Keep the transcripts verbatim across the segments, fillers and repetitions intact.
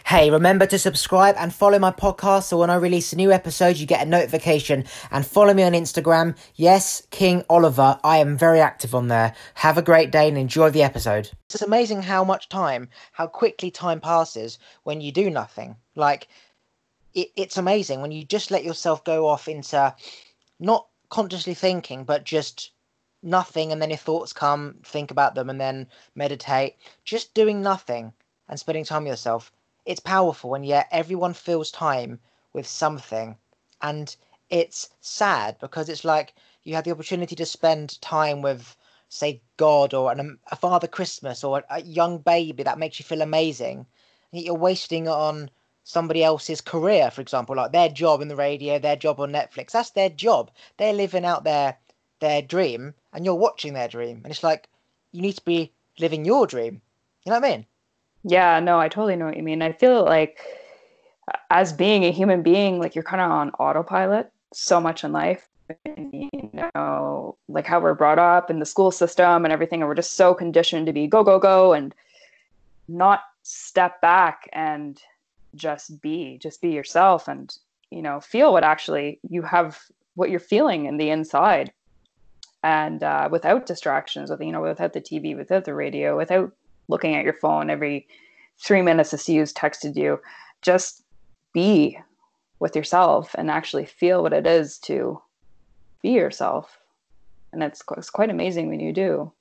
Hey, remember to subscribe and follow my podcast so when I release a new episode, you get a notification. And follow me on Instagram. Yes, King Oliver. I am very active on there. Have a great day and enjoy the episode. It's amazing how much time, how quickly time passes when you do nothing. Like, it, it's amazing when you just let yourself go off into not consciously thinking, but just nothing, and then your thoughts come, think about them, and then meditate. Just doing nothing and spending time with yourself. It's powerful, and yet everyone fills time with something. And it's sad because it's like you have the opportunity to spend time with, say, God or an, a Father Christmas or a, a young baby that makes you feel amazing. And yet you're wasting it on somebody else's career, for example, like their job in the radio, their job on Netflix. That's their job. They're living out their their dream, and you're watching their dream. And it's like you need to be living your dream. You know what I mean? Yeah, no, I totally know what you mean. I feel like as being a human being, like you're kind of on autopilot so much in life. And, you know, like how we're brought up in the school system and everything, and we're just so conditioned to be go, go, go, and not step back and just be, just be yourself and, you know, feel what actually you have, what you're feeling in the inside. And uh, without distractions, with, you know, without the T V, without the radio, without looking at your phone every three minutes to see who's texted you, just be with yourself and actually feel what it is to be yourself. And it's, it's quite amazing when you do.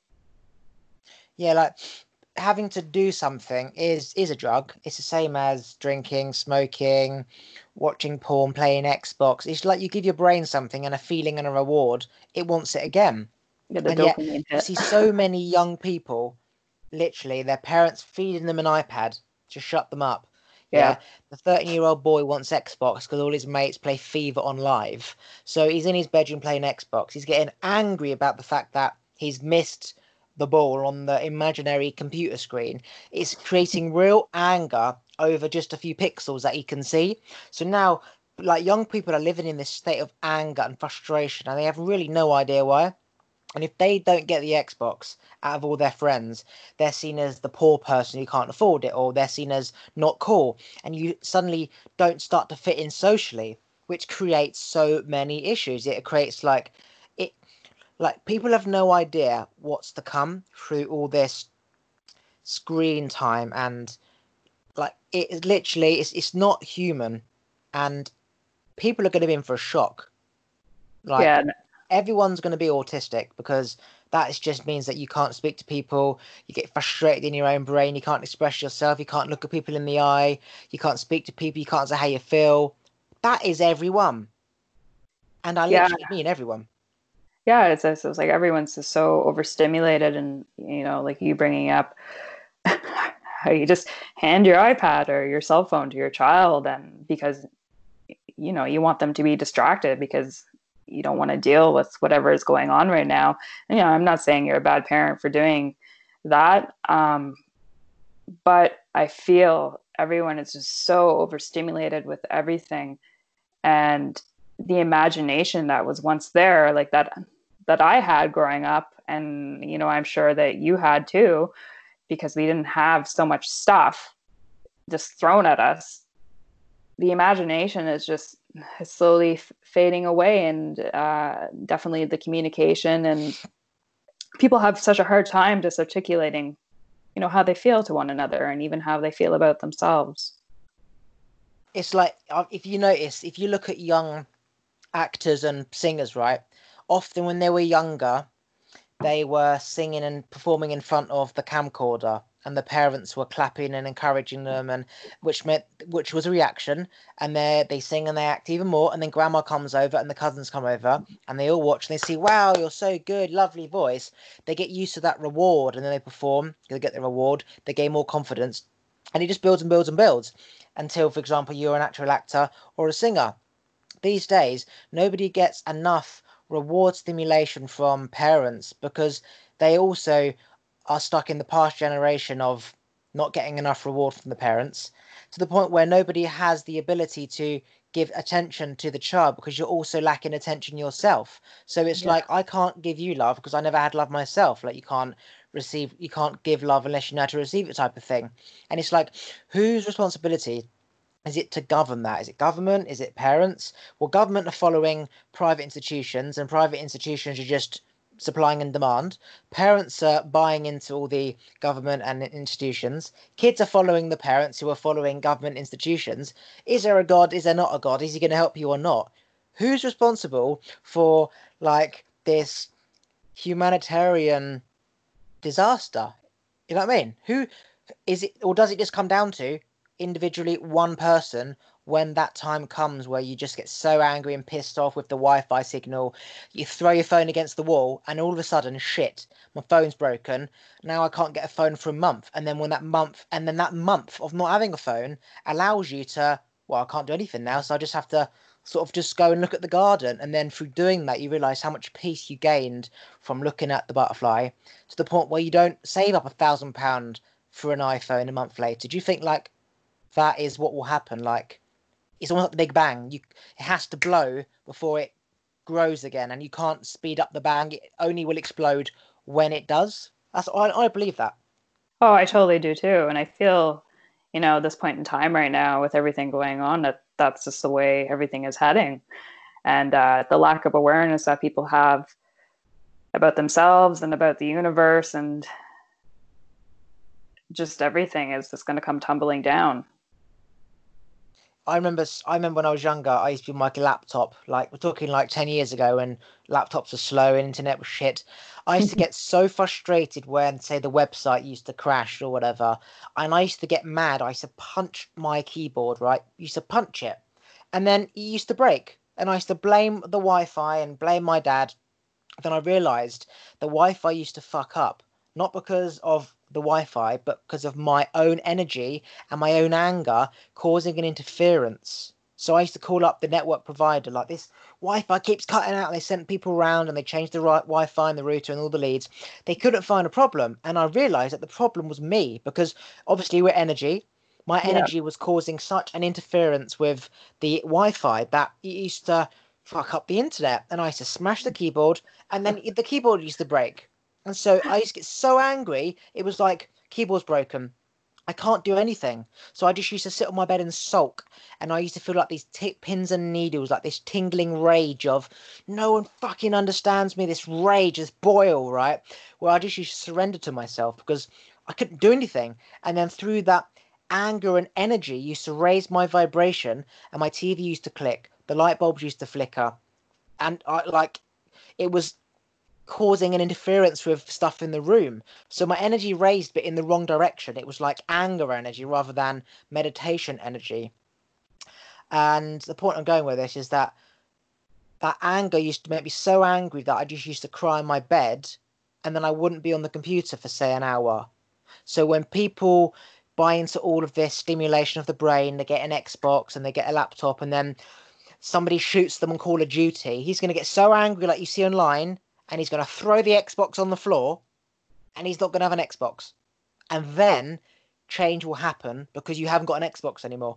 Yeah, like having to do something is is a drug. It's the same as drinking, smoking, watching porn, playing Xbox. It's like you give your brain something and a feeling and a reward, it wants it again. Get the And yet dopamine you hit. see so many young people, literally their parents feeding them an iPad to shut them up. Yeah. Yeah, the thirteen-year-old boy wants Xbox because all his mates play FIFA on live. So he's in his bedroom playing Xbox. He's getting angry about the fact that he's missed the ball on the imaginary computer screen. It's creating real anger over just a few pixels that he can see. So now, like, young people are living in this state of anger and frustration, and they have really no idea why. And if they don't get the Xbox out of all their friends, they're seen as the poor person who can't afford it, or they're seen as not cool. And you suddenly don't start to fit in socially, which creates so many issues. It creates like it like people have no idea what's to come through all this screen time, and like it is literally it's it's not human, and people are going to be in for a shock. Like Yeah. everyone's going to be autistic because that is just means that you can't speak to people, you get frustrated in your own brain, you can't express yourself, you can't look at people in the eye, you can't speak to people, you can't say how you feel. That is everyone, and I Yeah. literally mean everyone. Yeah. It's, it's, it's like everyone's just so overstimulated, and, you know, like you bringing up how you just hand your iPad or your cell phone to your child, and because, you know, you want them to be distracted because you don't want to deal with whatever is going on right now. And, you know, I'm not saying you're a bad parent for doing that. Um, but I feel everyone is just so overstimulated with everything, and the imagination that was once there, like that, that I had growing up. And, you know, I'm sure that you had too, because we didn't have so much stuff just thrown at us. The imagination is just slowly f- fading away, and uh, definitely the communication, and people have such a hard time just articulating, you know, how they feel to one another and even how they feel about themselves. It's like uh, if you notice, if you look at young actors and singers, right? Often when they were younger, they were singing and performing in front of the camcorder, and the parents were clapping and encouraging them, and which meant which was a reaction. And they they sing and they act even more, and then grandma comes over and the cousins come over and they all watch and they see, wow, you're so good, lovely voice. They get used to that reward, and then they perform, they get the reward, they gain more confidence, and it just builds and builds and builds until, for example, you're an actual actor or a singer. These days, nobody gets enough reward stimulation from parents because they also are stuck in the past generation of not getting enough reward from the parents, to the point where nobody has the ability to give attention to the child because you're also lacking attention yourself. So it's Yeah. like, I can't give you love because I never had love myself. Like, you can't receive, you can't give love unless you know how to receive it type of thing. And it's like, whose responsibility is it to govern that? Is it government? Is it parents? Well, government are following private institutions, and private institutions are just supplying and demand. Parents are buying into all the government and institutions. Kids are following the parents who are following government institutions. Is there a God? Is there not a God? Is he going to help you or not? Who's responsible for like this humanitarian disaster? You know what I mean? Who is it, or does it just come down to individually one person when that time comes where you just get so angry and pissed off with the Wi-Fi signal, you throw your phone against the wall, and all of a sudden, shit, my phone's broken. Now I can't get a phone for a month, and then when that month, and then that month of not having a phone allows you to, well, I can't do anything now, so I just have to sort of just go and look at the garden, and then through doing that, you realise how much peace you gained from looking at the butterfly to the point where you don't save up a thousand pound for an iPhone a month later. Do you think like that is what will happen? Like, it's almost like the Big Bang. You, it has to blow before it grows again, and you can't speed up the bang. It only will explode when it does. That's I, I believe that. Oh, I totally do too. And I feel, you know, at this point in time right now with everything going on, that that's just the way everything is heading. And uh, the lack of awareness that people have about themselves and about the universe and just everything is just going to come tumbling down. I remember, I remember when I was younger, I used to be on my laptop. Like, we're talking like ten years ago when laptops were slow and internet was shit. I used to get so frustrated when, say, the website used to crash or whatever. And I used to get mad. I used to punch my keyboard, right? I used to punch it. And then it used to break. And I used to blame the Wi-Fi and blame my dad. Then I realised the Wi-Fi used to fuck up. Not because of the Wi-Fi, but because of my own energy and my own anger causing an interference. So I used to call up the network provider like, this Wi-Fi keeps cutting out. And they sent people around and they changed the right Wi-Fi and the router and all the leads. They couldn't find a problem. And I realised that the problem was me, because obviously we're energy. My Yeah. energy was causing such an interference with the Wi-Fi that it used to fuck up the internet. And I used to smash the keyboard, and then the keyboard used to break. And so I used to get so angry, it was like, keyboard's broken. I can't do anything. So I just used to sit on my bed and sulk. And I used to feel like these t- pins and needles, like this tingling rage of, no one fucking understands me, this rage, this boil, right? Where I just used to surrender to myself because I couldn't do anything. And then through that anger and energy used to raise my vibration, and my T V used to click, the light bulbs used to flicker. And I like, it was causing an interference with stuff in the room. So my energy raised, but in the wrong direction. It was like anger energy rather than meditation energy. And the point I'm going with this is that that anger used to make me so angry that I just used to cry in my bed, and then I wouldn't be on the computer for, say, an hour. So when people buy into all of this stimulation of the brain, they get an Xbox and they get a laptop, and then somebody shoots them on Call of Duty, he's going to get so angry like you see online, and he's going to throw the Xbox on the floor, and he's not going to have an Xbox. And then change will happen because you haven't got an Xbox anymore.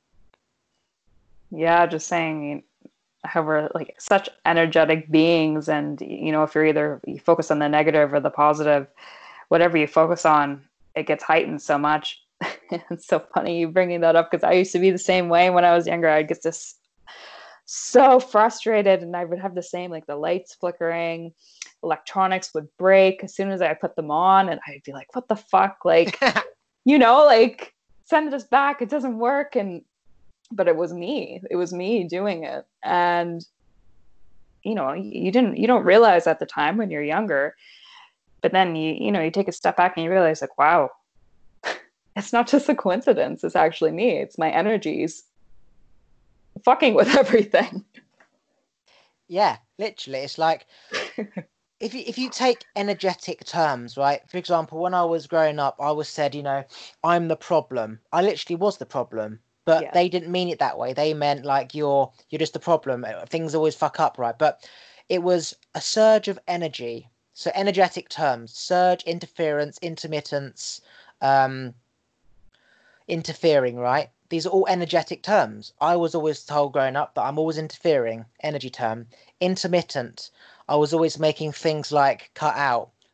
Yeah, just saying how we're like such energetic beings, and you know, if you're either you focus on the negative or the positive, whatever you focus on, it gets heightened so much. It's so funny you bringing that up, because I used to be the same way when I was younger. I'd get this so frustrated, and I would have the same, like the lights flickering, electronics would break as soon as I put them on, and I'd be like, what the fuck, like you know, like send this back, it doesn't work. And but it was me it was me doing it. And you know, you didn't you don't realize at the time when you're younger, but then you you know, you take a step back and you realize like, wow, it's not just a coincidence, it's actually me, it's my energies fucking with everything. Yeah, literally. It's like, if you if you take energetic terms, right? For example, when I was growing up, I was said, you know, I'm the problem. I literally was the problem, but Yeah. they didn't mean it that way. They meant like you're you're just the problem. Things always fuck up, right? But it was a surge of energy. So energetic terms: surge, interference, intermittence, um, interfering, right? These are all energetic terms. I was always told growing up that I'm always interfering, energy term. Intermittent, I was always making things like cut out.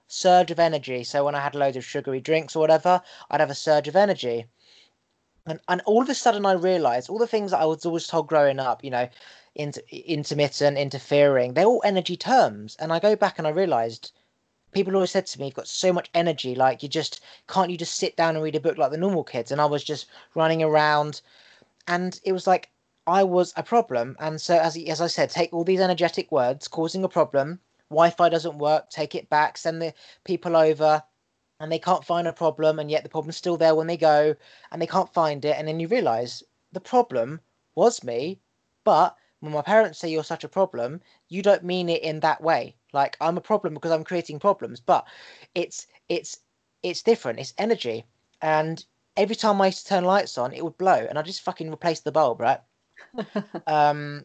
surge of energy. So when I had loads of sugary drinks or whatever, I'd have a surge of energy. And, and all of a sudden I realized all the things that I was always told growing up, you know, inter- intermittent, interfering, they're all energy terms. And I go back and I realized people always said to me, you've got so much energy, like you just, can't you just sit down and read a book like the normal kids? And I was just running around, and it was like I was a problem. And so as, as I said, take all these energetic words causing a problem. Wi-Fi doesn't work, take it back, send the people over, and they can't find a problem, and yet the problem's still there when they go, and they can't find it. And then you realize the problem was me, but when my parents say you're such a problem, you don't mean it in that way. Like, I'm a problem because I'm creating problems, but it's it's it's different. It's energy, and every time I used to turn lights on, it would blow, and I just fucking replace the bulb, right? um,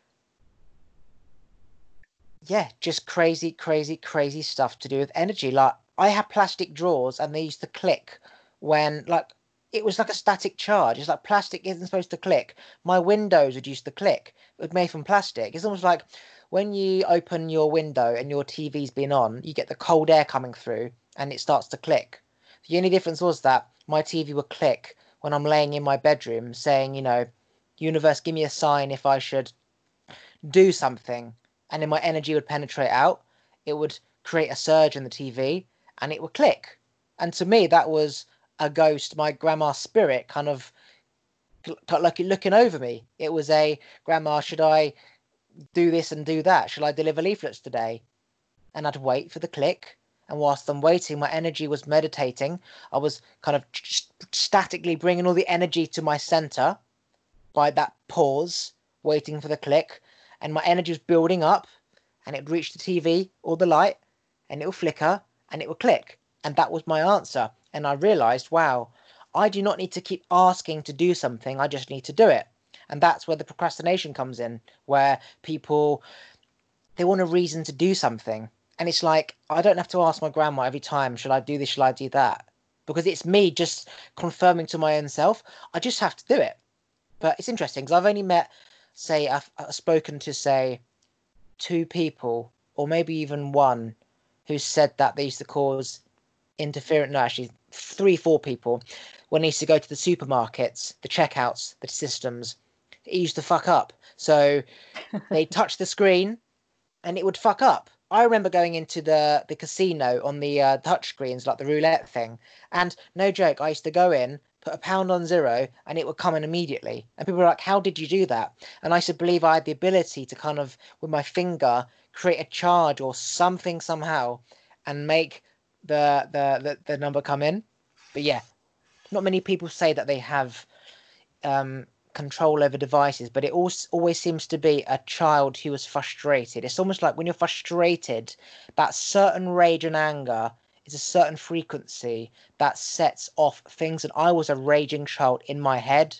yeah, just crazy, crazy, crazy stuff to do with energy. Like, I had plastic drawers, and they used to click when, like, it was like a static charge. It's like plastic isn't supposed to click. My windows would used to click. It was made from plastic. It's almost like when you open your window and your T V's been on, you get the cold air coming through, and it starts to click. The only difference was that my T V would click when I'm laying in my bedroom, saying, you know, universe, give me a sign if I should do something, and then my energy would penetrate out. It would create a surge in the T V, and it would click. And to me, that was a ghost, my grandma's spirit, kind of like looking over me. It was a, grandma, should I do this and do that? Should I deliver leaflets today? And I'd wait for the click. And whilst I'm waiting, my energy was meditating. I was kind of statically bringing all the energy to my center by that pause, waiting for the click. And my energy was building up, and it would reach the T V or the light, and it would flicker, and it would click. And that was my answer. And I realized, wow, I do not need to keep asking to do something. I just need to do it. And that's where the procrastination comes in, where people, they want a reason to do something. And it's like, I don't have to ask my grandma every time, should I do this, should I do that? Because it's me just confirming to my own self, I just have to do it. But it's interesting because I've only met, say, I've, I've spoken to, say, two people, or maybe even one, who said that they used to cause interference. No, actually, three, four people, when they used to go to the supermarkets, the checkouts, the systems, it used to fuck up. So they touch the screen, and it would fuck up. I remember going into the, the casino on the uh, touch screens, like the roulette thing, and no joke, I used to go in, put a pound on zero, and it would come in immediately. And people were like, how did you do that? And I used to believe I had the ability to kind of, with my finger, create a charge or something somehow, and make the the, the, the number come in. But yeah, not many people say that they have um, control over devices, but it always, always seems to be a child who is frustrated. It's almost like when you're frustrated, that certain rage and anger is a certain frequency that sets off things. And I was a raging child in my head,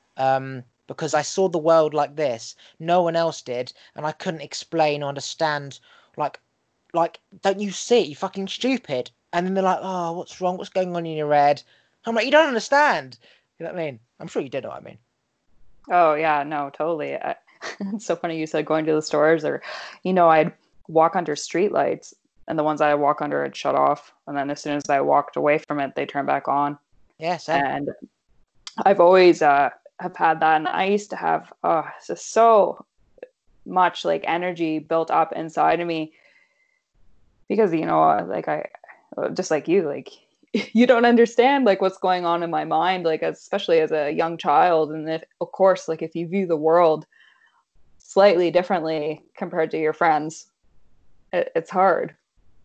um, because I saw the world like this. No one else did, and I couldn't explain or understand. Like, like, don't you see? You fucking stupid. And then they're like, oh, what's wrong? What's going on in your head? I'm like, you don't understand. You know what I mean? I'm sure you did know what I mean. Oh yeah, no, totally. I, it's so funny you said going to the stores, or, you know, I'd walk under street lights, and the ones I walk under had shut off, and then as soon as I walked away from it, they turned back on. Yeah, same. And I've always uh, have had that, and I used to have oh, just so much like energy built up inside of me because, you know, like I, just like you, like you don't understand like what's going on in my mind, like especially as a young child. And if, of course, like if you view the world slightly differently compared to your friends, it, it's hard.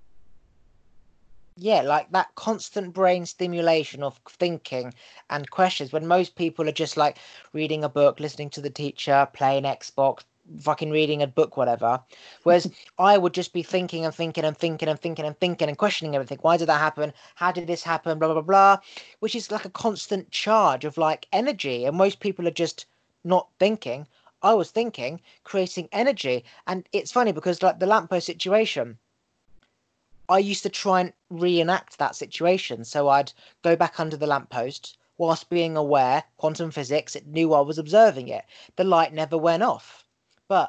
Yeah, like that constant brain stimulation of thinking and questions when most people are just like reading a book, listening to the teacher, playing Xbox, fucking reading a book, whatever. Whereas I would just be thinking and thinking and thinking and thinking and thinking and questioning everything. Why did that happen? How did this happen? Blah, blah, blah. Which is like a constant charge of like energy. And most people are just not thinking. I was thinking, creating energy. And it's funny because like the lamppost situation, I used to try and reenact that situation. So I'd go back under the lamppost whilst being aware, quantum physics, it knew I was observing it. The light never went off. But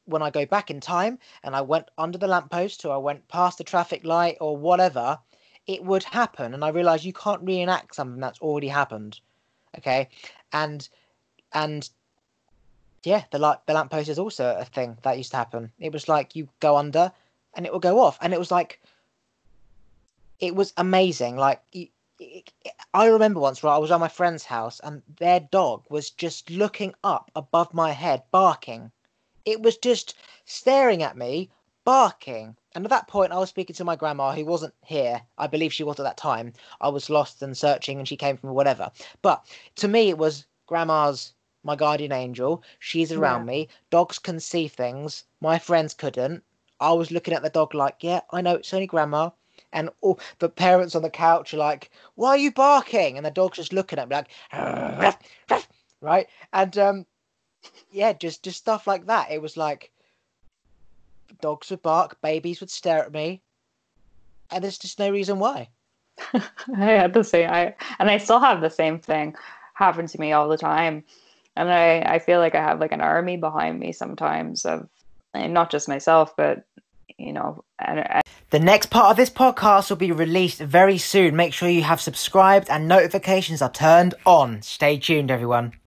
when I go back in time and I went under the lamppost or I went past the traffic light or whatever, it would happen. And I realised you can't reenact something that's already happened. Okay. And, and yeah, the light, the lamppost is also a thing that used to happen. It was like you go under and it will go off. And it was like, it was amazing. Like, it, it, I remember once, right, I was at my friend's house and their dog was just looking up above my head, barking. It was just staring at me, barking. And at that point, I was speaking to my grandma, who wasn't here. I believe she was at that time. I was lost and searching, and she came from whatever. But to me, it was grandma's my guardian angel. She's around Yeah. me. Dogs can see things. My friends couldn't. I was looking at the dog like, yeah, I know, it's only grandma. And all the parents on the couch are like, why are you barking? And the dog's just looking at me like, ruff, ruff, right? And, um, yeah, just, just stuff like that. It was like, dogs would bark, babies would stare at me, and there's just no reason why. I had the same, I and I still have the same thing happen to me all the time. And I, I feel like I have like an army behind me sometimes of, and not just myself, but you know, and, and The next part of this podcast will be released very soon. Make sure you have subscribed and notifications are turned on. Stay tuned, everyone.